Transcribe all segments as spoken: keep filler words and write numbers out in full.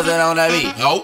something on that beat. Nope.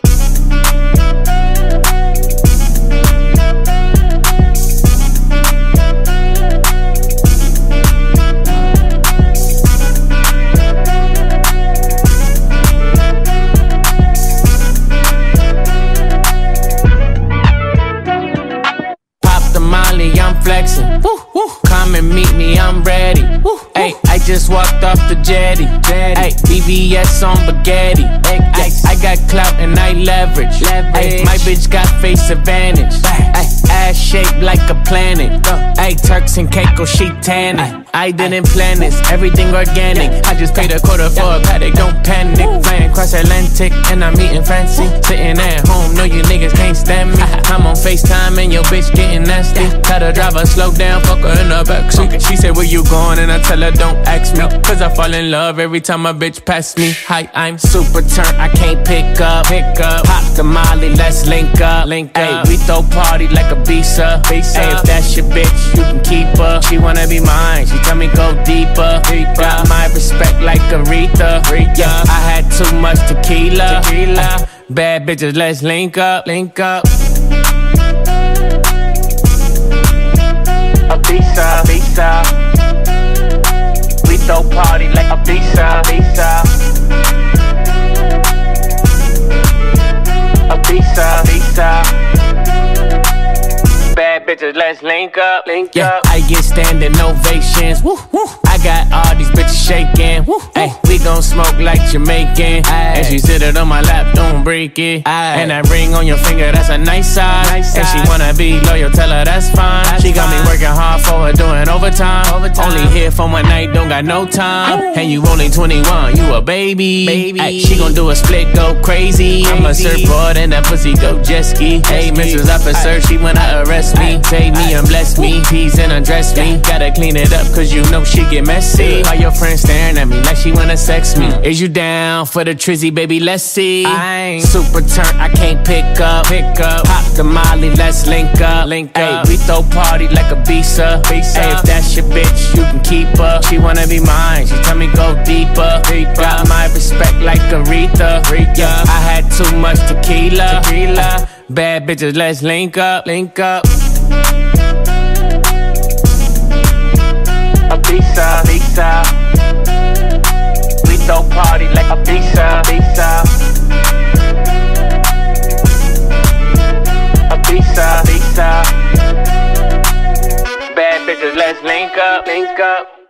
I'm flexing. Woo, woo. Come and meet me, I'm ready. Hey, I just walked off the jetty. Hey, B B S on spaghetti. Ay, I got clout and I leverage. Ay, my bitch got face advantage. Ay, ass shaped like a planet. Ay, Turks and Caicos, she tanning. I didn't plan this, everything organic. I just paid a quarter for a paddock, don't panic. Flying cross Atlantic and I'm eating fancy. Sitting at home, know you niggas can't stand me. I'm on FaceTime and your bitch getting nasty. Tell the driver slow down, fuck her in the backseat. She said where you going and I tell her don't ask me. Cause I fall in love every time a bitch pass me. Hi, I'm super turned, I can't pick up. Pick up, pop the molly, let's link up. Link up. Ay, we throw party like a visa. Visa. Ay, if that's your bitch, you can keep her. She wanna be mine, she tell me go deeper. Deeper. Got my respect like Aretha. Aretha. Yeah, I had too much tequila. Tequila. Uh, bad bitches, let's link up. Link up. A visa, visa. We throw party like a visa, visa. A visa, visa. Bad bitches, let's link up, link yeah, up. I get standing ovations. Woo, woo. I got all these bitches shaking. Woo, hey, we gon' smoke like Jamaican. Aye. And she sit it on my lap, don't break it. Aye. And that ring on your finger, that's a nice size. Nice and size. She wanna be loyal, tell her that's fine. That's she got fine. Me working hard for her, doing overtime. overtime. Only here for one night, don't got no time. Ooh. And you only twenty-one, you a baby. baby. Ay, she gon' do a split, go crazy. crazy. I'm a surfboard and that pussy go jet ski. Hey, Missus Officer, she wanna arrest me, take me and bless me, tease and undress me. Gotta clean it up cause you know she get messy. All your friends staring at me like she wanna sex me. Is you down for the trizzy, baby? Let's see. I ain't super turned, I can't pick up. Pick up, pop the molly, let's link up. Link up. Ay, we throw party like a visa. Visa. Ay, if that's your bitch, you can keep her. She wanna be mine, she tell me go deeper. Deeper. Got my respect like Aretha. Aretha. Yeah, I had too much tequila. Tequila. Bad bitches, let's link up. Link up. A visa, visa. We throw party like a visa, visa. A visa, visa. Bad bitches, let's link up, link up.